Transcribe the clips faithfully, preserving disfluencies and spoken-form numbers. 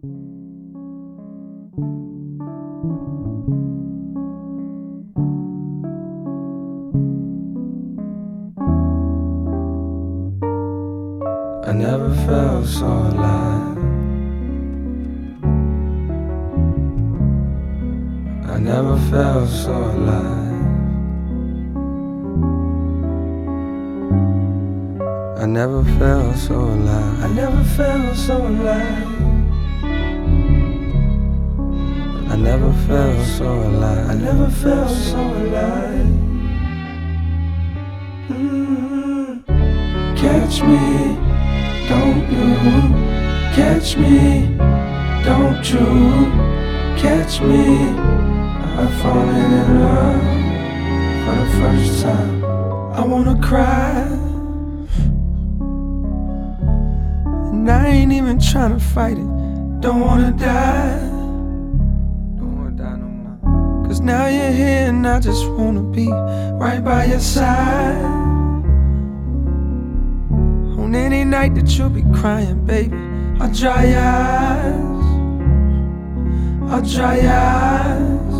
I never felt so alive. I never felt so alive. I never felt so alive. I never felt so alive. I never felt so alive. I never felt so alive. Mm-hmm. Catch me, don't you? Catch me, don't you? Catch me. I've fallen in love for the first time. I wanna cry, and I ain't even tryna fight it. Don't wanna die, don't wanna die no more. Cause now you're here and I just wanna be right by your side. On any night that you'll be crying, baby, I'll dry your eyes, I'll dry your eyes.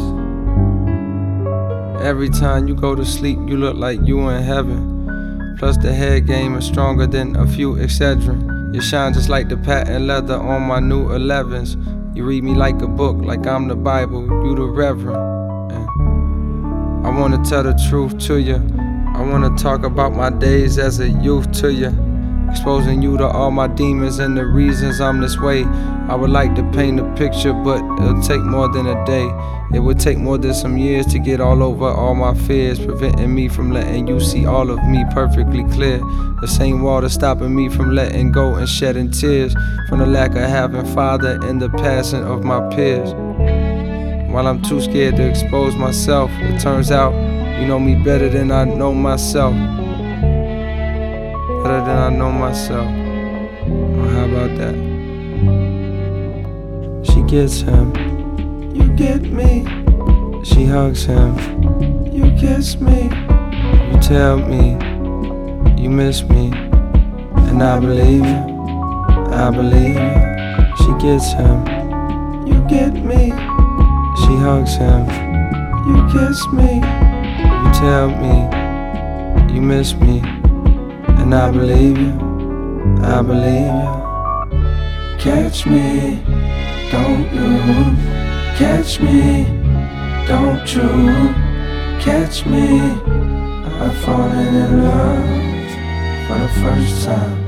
Every time you go to sleep, you look like you in heaven. Plus the head game is stronger than a few Excedrin. You shine just like the patent leather on my new elevens. You read me like a book, like I'm the Bible, you the Reverend. And I wanna tell the truth to you. I wanna talk about my days as a youth to you. Exposing you to all my demons and the reasons I'm this way. I would like to paint a picture, but it'll take more than a day. It would take more than some years to get all over all my fears, preventing me from letting you see all of me perfectly clear. The same water stopping me from letting go and shedding tears from the lack of having father and the passing of my peers. While I'm too scared to expose myself, it turns out you know me better than I know myself. Better than I know myself. Oh, how about that? She gets him, you get me. She hugs him, you kiss me. You tell me you miss me, and I believe you, I believe you. She gets him, you get me. She hugs him, you kiss me. You tell me you miss me, and I believe you, I believe you. Catch me, don't you? Catch me, don't you? Catch me. I've fallen in love for the first time.